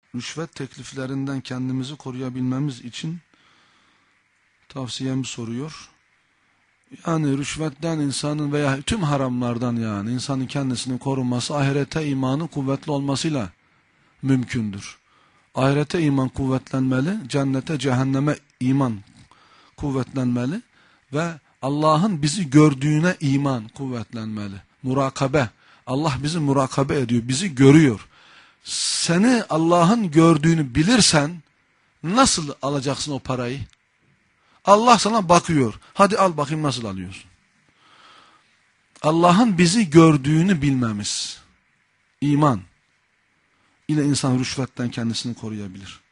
rüşvet tekliflerinden kendimizi koruyabilmemiz için tavsiyemi soruyor. Yani rüşvetten insanın veya tüm haramlardan yani insanın kendisini korunması ahirete imanı kuvvetli olmasıyla mümkündür. Ahirete iman kuvvetlenmeli, cennete cehenneme iman kuvvetlenmeli ve Allah'ın bizi gördüğüne iman kuvvetlenmeli. Murakabe. Allah bizi murakabe ediyor, bizi görüyor. Seni Allah'ın gördüğünü bilirsen nasıl alacaksın o parayı? Allah sana bakıyor. Hadi al bakayım nasıl alıyorsun? Allah'ın bizi gördüğünü bilmemiz, iman ile insan rüşvetten kendisini koruyabilir.